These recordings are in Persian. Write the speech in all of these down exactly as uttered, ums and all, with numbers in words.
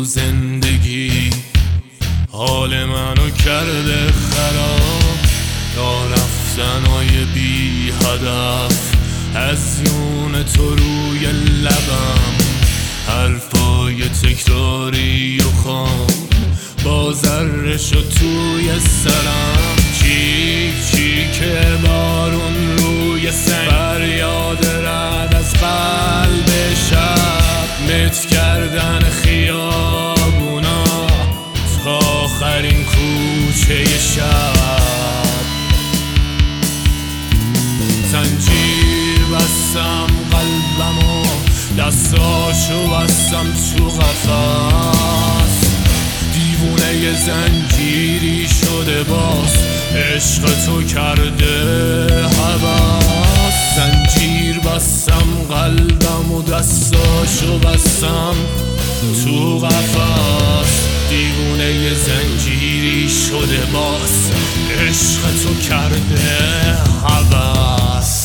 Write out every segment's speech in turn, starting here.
زندگی حال منو کرده خراب، تا رفتنای بی هدف از یون تو روی لبم، حرفای تکراری و خام با ذره شد توی سرم. چی چی که بارون روی سنگ، فریاد رد از قلب شب، مت کردن خیابونا تا آخرین کوچه شب. زنجیر بستم قلبمو، دستاشو بستم تو قفس، دیوونه زنجیری شده باز، عشق تو کرده هوس. زنجیر بستم قلبم و دستاشو بستم تو قفس، دیوونه زنجیری شده باز، عشق تو کرده هوس.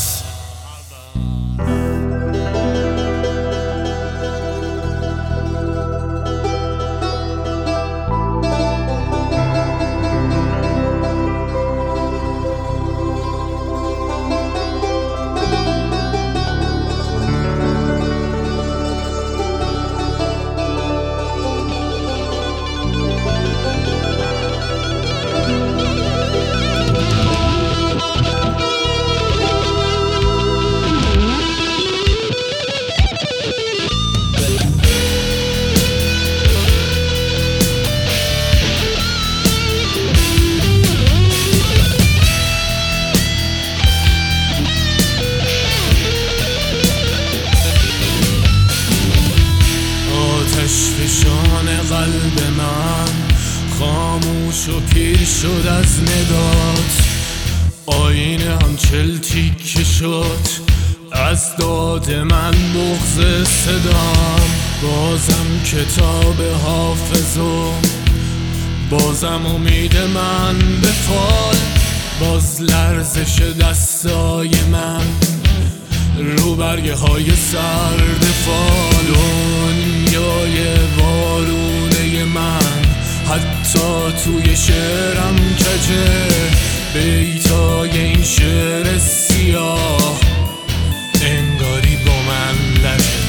فشان قلب من خاموش و پیر شد از ندات، آینه هم چل تیکه شد از داد من بغض صدام. بازم کتاب حافظم، بازم امید من به فال، باز لرزش دستای من رو برگه های سرد فال. دنیای وارونه من حتی توی شعرم کجه، بیتای این شعر سیاه انگاری با من لجه.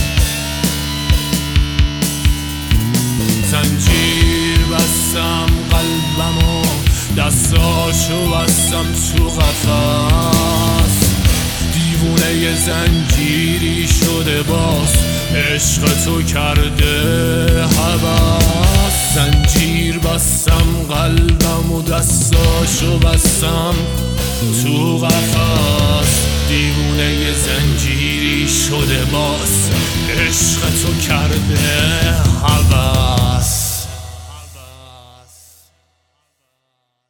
زنجیر بستم قلبمو، دستاشو بستم تو قفس، دیوونه زنجیری شده باز، عشق تو کرده هوس. زنجیر بستم قلبم و دستاشو بستم تو قفس، دیوونه زنجیری شده باز، عشق تو کرده هوس.